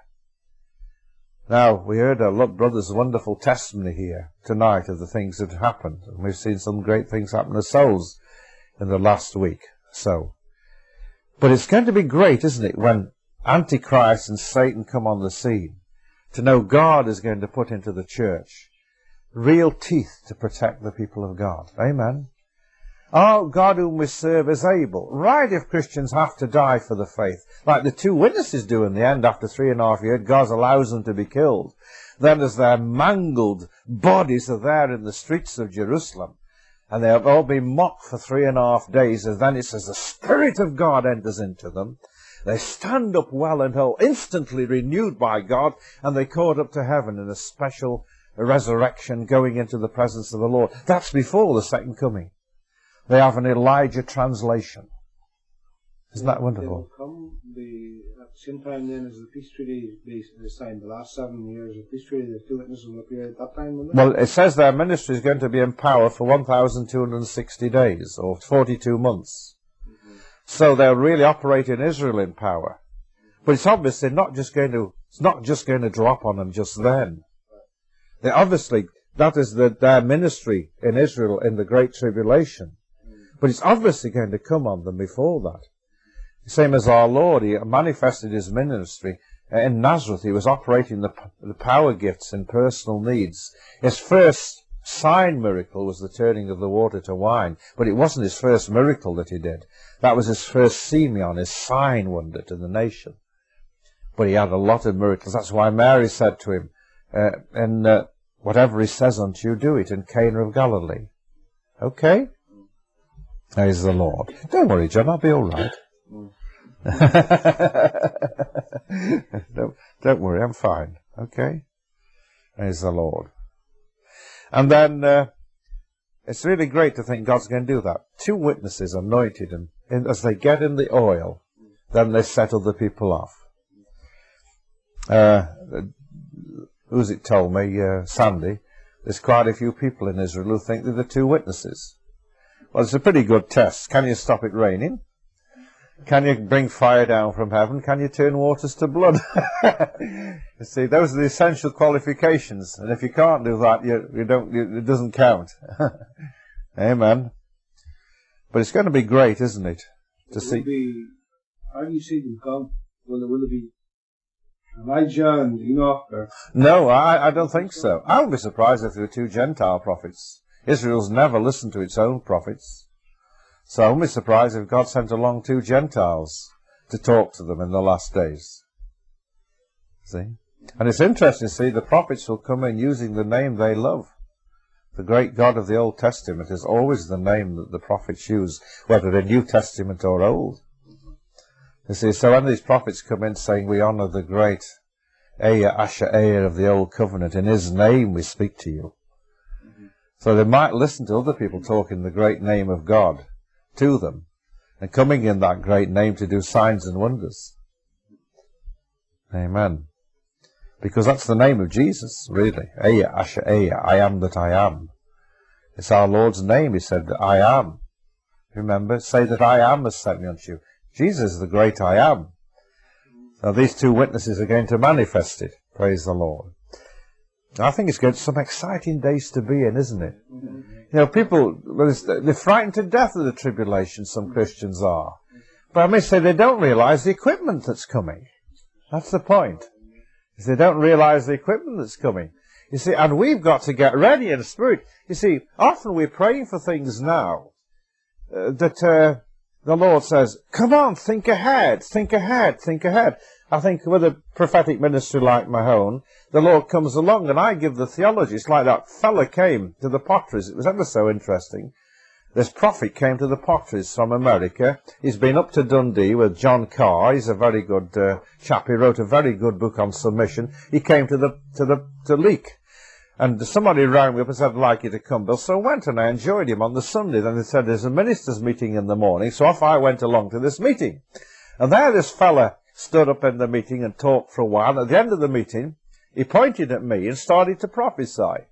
Now, we heard our brother's wonderful testimony here tonight of the things that happened, and we've seen some great things happen to souls in the last week. So, but it's going to be great, isn't it, when Antichrist and Satan come on the scene, to know God is going to put into the church real teeth to protect the people of God. Amen. Our God whom we serve is able. Right, if Christians have to die for the faith, like the two witnesses do in the end after three and a half years, God allows them to be killed. Then as their mangled bodies are there in the streets of Jerusalem, and they have all been mocked for three and a half days, and then it says the Spirit of God enters into them. They stand up well and whole, instantly renewed by God, and they caught up to heaven in a special resurrection, going into the presence of the Lord. That's before the second coming. They have an Elijah translation. Isn't that wonderful? They will come the, at the same time then as the peace treaty is signed, the last seven years of peace treaty, the two witnesses will appear at that time, won't they? Well, it says their ministry is going to be in power for one thousand two hundred sixty days, or forty-two months. Mm-hmm. So they'll really operate in Israel in power. But it's obviously not just going to, it's not just going to drop on them just then. They obviously, that is the, their ministry in Israel in the Great Tribulation. But it's obviously going to come on them before that. Same as our Lord, he manifested his ministry in Nazareth. He was operating the, the power gifts in personal needs. His first sign miracle was the turning of the water to wine. But it wasn't his first miracle that he did. That was his first Simeon, his sign wonder to the nation. But he had a lot of miracles. That's why Mary said to him, uh, and uh, whatever he says unto you, do it in Cana of Galilee. Okay? Praise the Lord. Don't worry, John, I'll be all right. don't, don't worry, I'm fine. Okay? Praise the Lord. And then uh, it's really great to think God's going to do that. Two witnesses anointed, and in, as they get in the oil, then they set other people off. Uh, who's it told me? Uh, Sandy. There's quite a few people in Israel who think they're the two witnesses. Well, it's a pretty good test. Can you stop it raining? Can you bring fire down from heaven? Can you turn waters to blood? You see, those are the essential qualifications. And if you can't do that, you, you don't. You, it doesn't count. Amen. But it's going to be great, isn't it? To Will see. it be, how do you see them come? Will it, will it be Elijah and Enoch? Or? No, I, I don't think so. I would be surprised if there were two Gentile prophets. Israel's never listened to its own prophets. So I wouldn't be surprised if God sent along two Gentiles to talk to them in the last days. See? And it's interesting to see the prophets will come in using the name they love. The great God of the Old Testament is always the name that the prophets use, whether in New Testament or Old. You see, so when these prophets come in saying, we honour the great Aya, Asher, Aya of the Old Covenant, in his name we speak to you. So they might listen to other people talking the great name of God to them, and coming in that great name to do signs and wonders. Amen. Because that's the name of Jesus, really. Aya, Asher, Aya, I am that I am. It's our Lord's name. He said, I am. Remember, say that I am has sent me unto you. Jesus is the great I am. So these two witnesses are going to manifest it. Praise the Lord. I think it's going to be some exciting days to be in, isn't it? Mm-hmm. You know, people, well, they're frightened to death of the tribulation, some Christians are. But I may say they don't realise the equipment that's coming. That's the point. Is they don't realise the equipment that's coming. You see, and we've got to get ready in the spirit. You see, often we're praying for things now uh, that uh, the Lord says, come on, think ahead, think ahead, think ahead. I think with a prophetic ministry like my own, the Lord comes along and I give the theology. It's like that fella came to the Potteries. It was ever so interesting. This prophet came to the Potteries from America. He's been up to Dundee with John Carr. He's a very good uh, chap. He wrote a very good book on submission. He came to the to the to Leek. And somebody rang me up and said, I'd like you to come, Bill. So I went and I enjoyed him on the Sunday. Then they said, there's a ministers' meeting in the morning. So off I went along to this meeting. And there this fella stood up in the meeting and talked for a while. At the end of the meeting, he pointed at me and started to prophesy.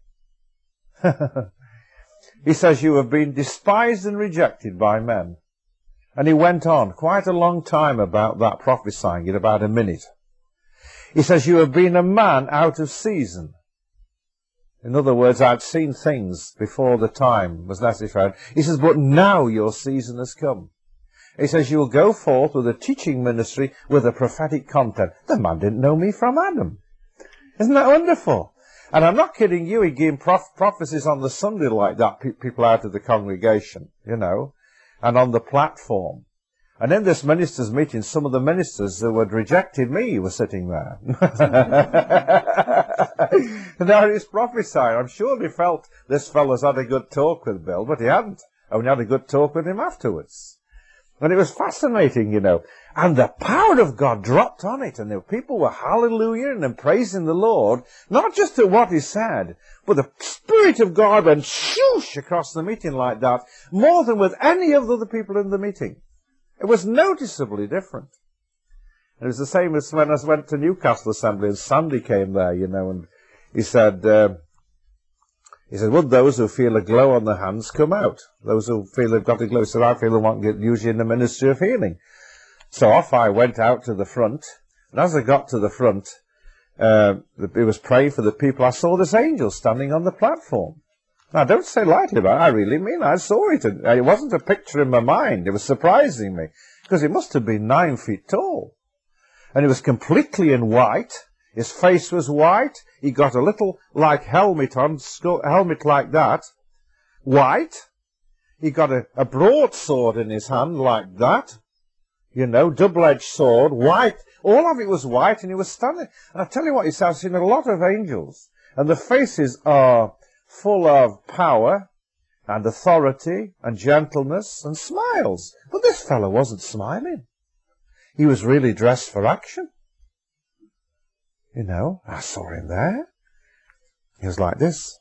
He says, you have been despised and rejected by men. And he went on quite a long time about that, prophesying in about a minute. He says, you have been a man out of season. In other words, I'd seen things before the time was necessary. He says, but now your season has come. He says, you'll go forth with a teaching ministry with a prophetic content. The man didn't know me from Adam. Isn't that wonderful? And I'm not kidding you, he gave prof- prophecies on the Sunday like that, pe- people out of the congregation, you know, and on the platform. And in this ministers' meeting, some of the ministers who had rejected me were sitting there. And now he's prophesying. I'm sure he felt this fellow's had a good talk with Bill, but he hadn't. Only had a good talk with him afterwards. And it was fascinating, you know. And the power of God dropped on it. And the people were hallelujahing and praising the Lord, not just at what he said, but the Spirit of God went shoosh across the meeting like that, more than with any of the other people in the meeting. It was noticeably different. And it was the same as when I went to Newcastle Assembly and Sandy came there, you know, and he said, uh, He said, would those who feel a glow on their hands come out? Those who feel they've got a glow. He said, I feel they want to get usually in the ministry of healing. So off I went out to the front. And as I got to the front, uh, it was praying for the people. I saw this angel standing on the platform. Now, don't say lightly about it. I really mean it. I saw it. It wasn't a picture in my mind. It was surprising me. Because it must have been nine feet tall. And it was completely in white. His face was white. He got a little like helmet on, helmet like that, white. He got a, a broadsword in his hand like that, you know, double-edged sword, white. All of it was white, and he was standing. And I tell you what, he said, I've seen a lot of angels, and the faces are full of power and authority and gentleness and smiles. But this fellow wasn't smiling. He was really dressed for action. You know, I saw him there. He was like this.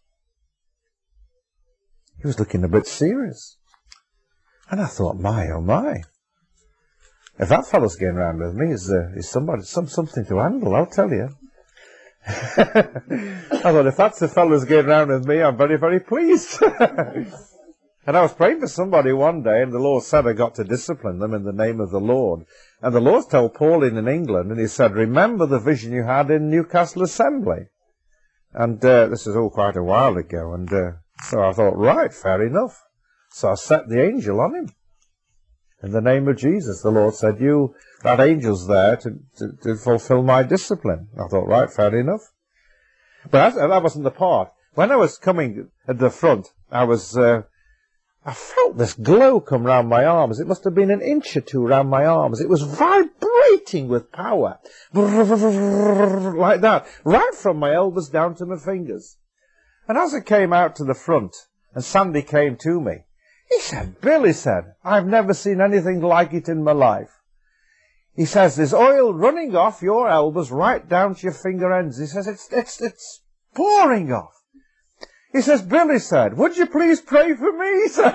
He was looking a bit serious. And I thought, my, oh my. If that fellow's getting round with me, is, uh, is somebody, some, something to handle, I'll tell you. I thought, if that's the fellow's getting round with me, I'm very, very pleased. And I was praying for somebody one day, and the Lord said I got to discipline them in the name of the Lord. And the Lord told Paul in, in England, and he said, remember the vision you had in Newcastle Assembly. And uh, this is all quite a while ago, and uh, so I thought, right, fair enough. So I set the angel on him. In the name of Jesus, the Lord said, you, that angel's there to, to, to fulfill my discipline. I thought, right, fair enough. But that, that wasn't the part. When I was coming at the front, I was, uh, I felt this glow come round my arms. It must have been an inch or two round my arms. It was vibrating with power. Like that. Right from my elbows down to my fingers. And as I came out to the front, and Sandy came to me, he said, Bill, he said, I've never seen anything like it in my life. He says, there's oil running off your elbows right down to your finger ends. He says, it's, it's, it's pouring off. He says, Bill, he said, would you please pray for me? He said,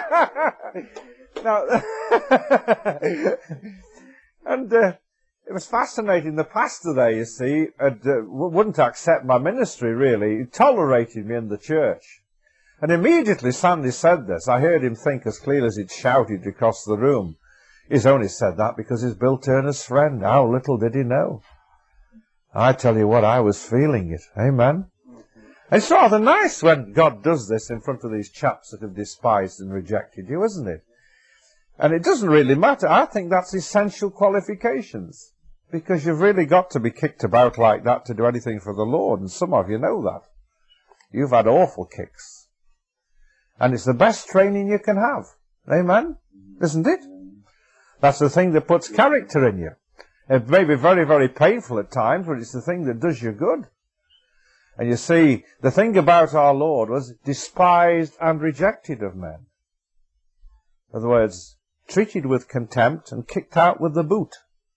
now, and uh, it was fascinating. The pastor there, you see, had, uh, wouldn't accept my ministry, really. He tolerated me in the church. And immediately Sandy said this. I heard him think as clear as he'd shouted across the room. He's only said that because he's Bill Turner's friend. How little did he know? I tell you what, I was feeling it. Amen. It's rather nice when God does this in front of these chaps that have despised and rejected you, isn't it? And it doesn't really matter. I think that's essential qualifications. Because you've really got to be kicked about like that to do anything for the Lord. And some of you know that. You've had awful kicks. And it's the best training you can have. Amen? Isn't it? That's the thing that puts character in you. It may be very, very painful at times, but it's the thing that does you good. And you see, the thing about our Lord was despised and rejected of men. In other words, treated with contempt and kicked out with the boot.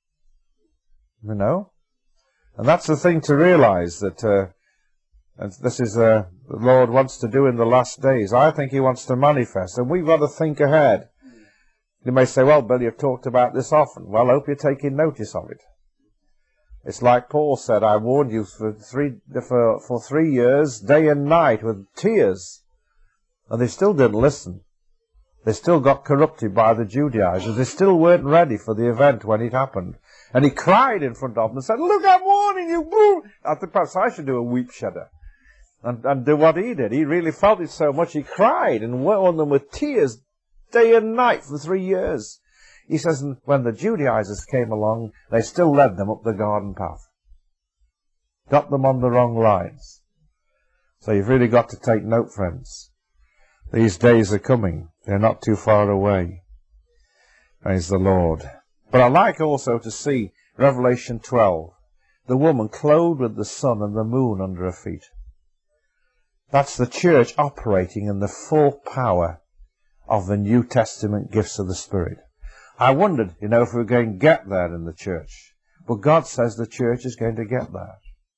You know? And that's the thing to realize, that uh, and this is uh, the Lord wants to do in the last days. I think he wants to manifest, and we've got to think ahead. You may say, well, Bill, you've talked about this often. Well, I hope you're taking notice of it. It's like Paul said, I warned you for three, for, for three years, day and night, with tears. And they still didn't listen. They still got corrupted by the Judaizers. They still weren't ready for the event when it happened. And he cried in front of them and said, look, I'm warning you. Boo! I think perhaps I should do a weep shudder. And, and do what he did. He really felt it so much, he cried and warned them with tears day and night for three years. He says, and when the Judaizers came along, they still led them up the garden path. Got them on the wrong lines. So you've really got to take note, friends. These days are coming. They're not too far away. Praise the Lord. But I like also to see Revelation twelve. The woman clothed with the sun and the moon under her feet. That's the church operating in the full power of the New Testament gifts of the Spirit. I wondered, you know, if we were going to get there in the church. But God says the church is going to get there.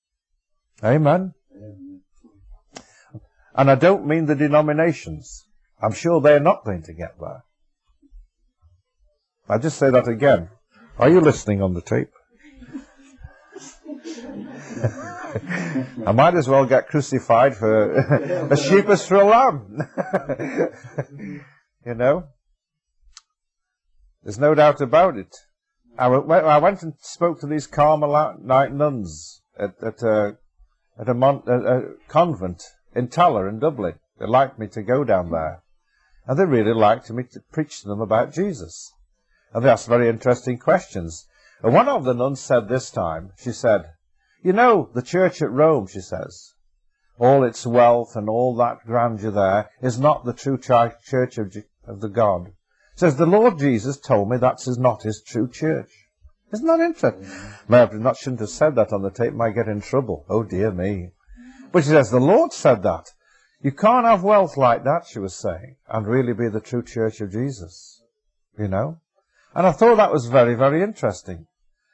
Amen? Amen. And I don't mean the denominations. I'm sure they're not going to get there. I just say that again. Are you listening on the tape? I might as well get crucified for a sheep as for a lamb. You know? There's no doubt about it. I, w I went and spoke to these Carmelite nuns at, at, a, at a, mon a, a convent in Taller in Dublin. They liked me to go down there. And they really liked me to preach to them about Jesus. And they asked very interesting questions. And one of the nuns said this time, she said, you know, the church at Rome, she says, all its wealth and all that grandeur there is not the true church of, of the God. Says, the Lord Jesus told me that is not his true church. Isn't that interesting? May have not shouldn't have said that on the tape, might get in trouble. Oh dear me. But she says, the Lord said that. You can't have wealth like that, she was saying, and really be the true church of Jesus. You know? And I thought that was very, very interesting.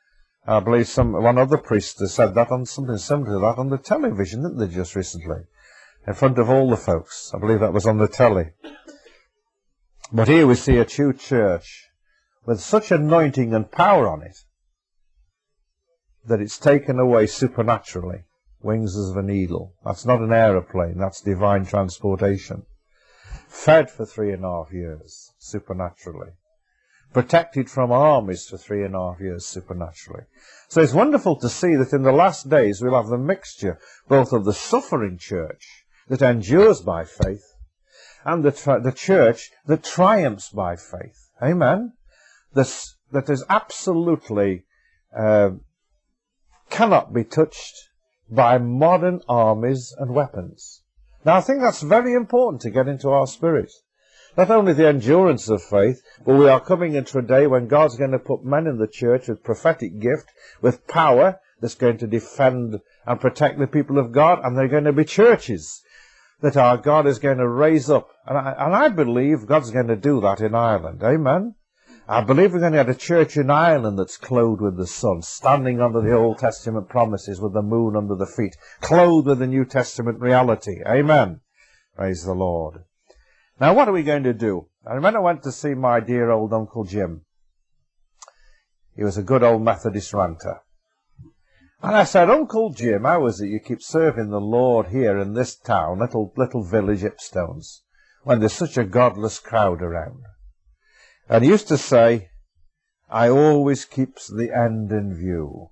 I believe some one other priest has said that on something similar to that on the television, didn't they, just recently? In front of all the folks. I believe that was on the telly. But here we see a true church with such anointing and power on it that it's taken away supernaturally. Wings as of an eagle. That's not an aeroplane, that's divine transportation. Fed for three and a half years, supernaturally. Protected from armies for three and a half years, supernaturally. So it's wonderful to see that in the last days we'll have the mixture both of the suffering church that endures by faith and the, tri the church that triumphs by faith. Amen? This, that is absolutely uh, cannot be touched by modern armies and weapons. Now I think that's very important to get into our spirit. Not only the endurance of faith, but we are coming into a day when God's going to put men in the church with prophetic gift, with power that's going to defend and protect the people of God, and they're going to be churches that our God is going to raise up. And I, and I believe God's going to do that in Ireland. Amen? I believe we're going to have a church in Ireland that's clothed with the sun, standing under the Old Testament promises with the moon under the feet, clothed with the New Testament reality. Amen. Praise the Lord. Now what are we going to do? And when I went to see my dear old Uncle Jim, he was a good old Methodist ranter. And I said, Uncle Jim, how is it you keep serving the Lord here in this town, little, little village Ipstones, when there's such a godless crowd around? And he used to say, I always keeps the end in view.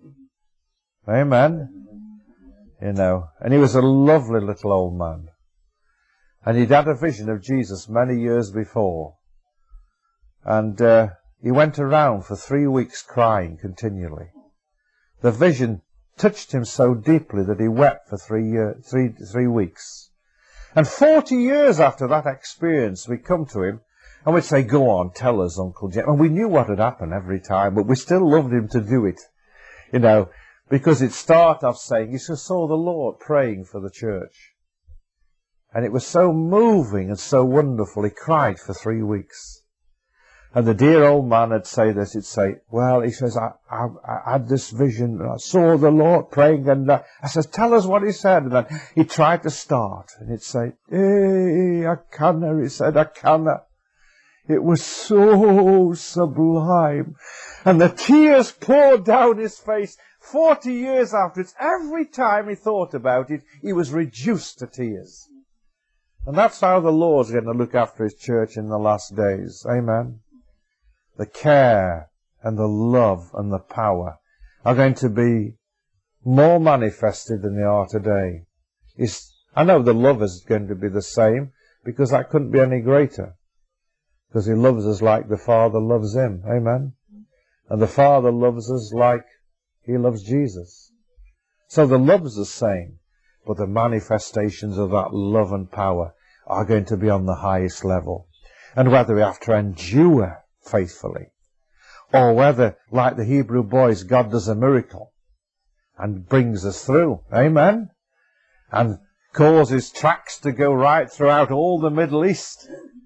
Amen. You know, and he was a lovely little old man. And he'd had a vision of Jesus many years before. And uh, he went around for three weeks crying continually. The vision touched him so deeply that he wept for three, year, three, three weeks. And forty years after that experience, we come to him and we'd say, go on, tell us, Uncle Jim. And we knew what had happened every time, but we still loved him to do it. You know, because it started off saying, he just saw the Lord praying for the church. And it was so moving and so wonderful, he cried for three weeks. And the dear old man would say this, he'd say, well, he says, I, I, I had this vision, and I saw the Lord praying, and uh, I says, tell us what he said. And then he tried to start, and he'd say, hey, I canna, he said, I canna. It was so sublime. And the tears poured down his face. Forty years afterwards, every time he thought about it, he was reduced to tears. And that's how the Lord's going to look after his church in the last days. Amen. The care and the love and the power are going to be more manifested than they are today. It's, I know the love is going to be the same, because that couldn't be any greater. Because he loves us like the Father loves him. Amen. And the Father loves us like he loves Jesus. So the love's the same, but the manifestations of that love and power are going to be on the highest level. And whether we have to endure faithfully, or whether, like the Hebrew boys, God does a miracle and brings us through. Amen. And causes tracks to go right throughout all the Middle East.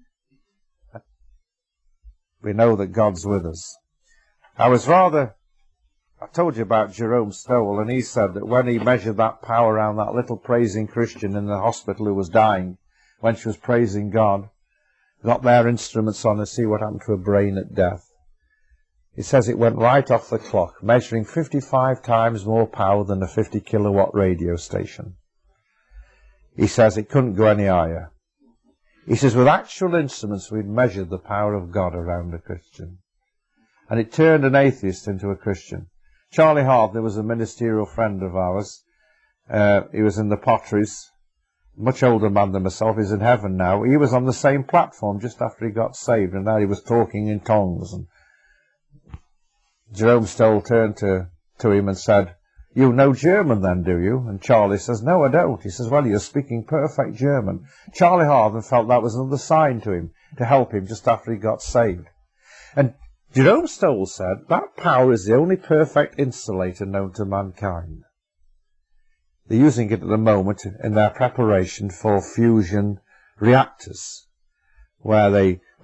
We know that God's with us. I was rather, I told you about Jerome Stowell, and he said that when he measured that power around that little praising Christian in the hospital who was dying, when she was praising God, got their instruments on to see what happened to her brain at death. He says it went right off the clock, measuring fifty-five times more power than a fifty kilowatt radio station. He says it couldn't go any higher. He says with actual instruments we'd measured the power of God around a Christian. And it turned an atheist into a Christian. Charlie Harvey was a ministerial friend of ours. Uh, he was in the Potteries. Much older man than myself. He's in heaven now. He was on the same platform just after he got saved, and now he was talking in tongues. And Jerome Stoll turned to, to him and said, you know German then, do you? And Charlie says, no, I don't. He says, well, you're speaking perfect German. Charlie Harvey felt that was another sign to him, to help him just after he got saved. And Jerome Stoll said, that power is the only perfect insulator known to mankind. They're using it at the moment in their preparation for fusion reactors, where they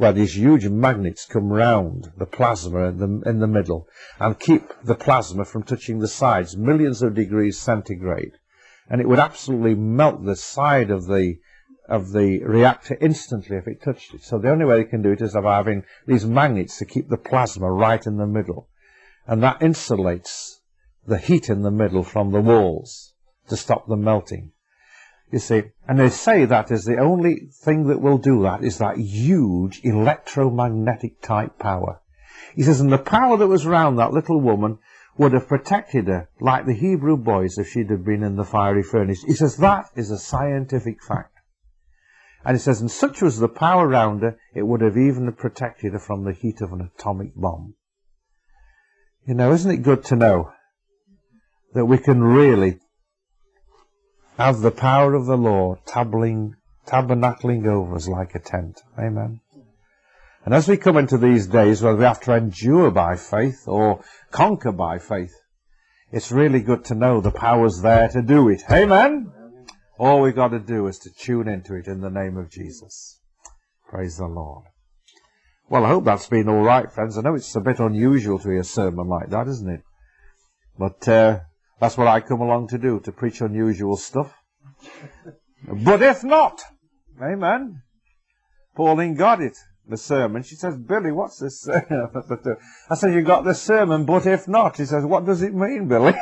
where these huge magnets come round the plasma in the, in the middle and keep the plasma from touching the sides, millions of degrees centigrade. And it would absolutely melt the side of the of the reactor instantly if it touched it. So the only way they can do it is by having these magnets to keep the plasma right in the middle. And that insulates the heat in the middle from the walls to stop them melting. You see, and they say that is the only thing that will do that is that huge electromagnetic type power. He says, and the power that was around that little woman would have protected her like the Hebrew boys if she'd have been in the fiery furnace. He says that is a scientific fact. And he says, and such was the power around her, it would have even protected her from the heat of an atomic bomb. You know, isn't it good to know that we can really have the power of the Lord tabling, tabernacling over us like a tent? Amen. And as we come into these days where we have to endure by faith or conquer by faith, it's really good to know the power's there to do it. Amen. All we've got to do is to tune into it in the name of Jesus. Praise the Lord. Well, I hope that's been all right, friends. I know it's a bit unusual to hear a sermon like that, isn't it? But uh, that's what I come along to do, to preach unusual stuff. But if not, amen. Pauline got it, the sermon. She says, Billy, what's this? I said, you got the sermon, but if not. He says, what does it mean, Billy?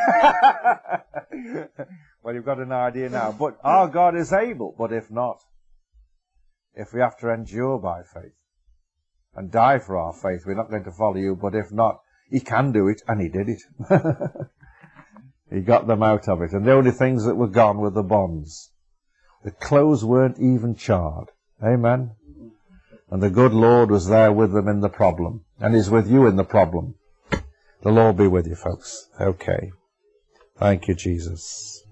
Well, you've got an idea now. But our God is able, but if not, if we have to endure by faith and die for our faith, we're not going to follow you, but if not, he can do it, and he did it. He got them out of it, and the only things that were gone were the bonds. The clothes weren't even charred. Amen. And the good Lord was there with them in the problem, and is with you in the problem. The Lord be with you, folks. Okay. Thank you, Jesus.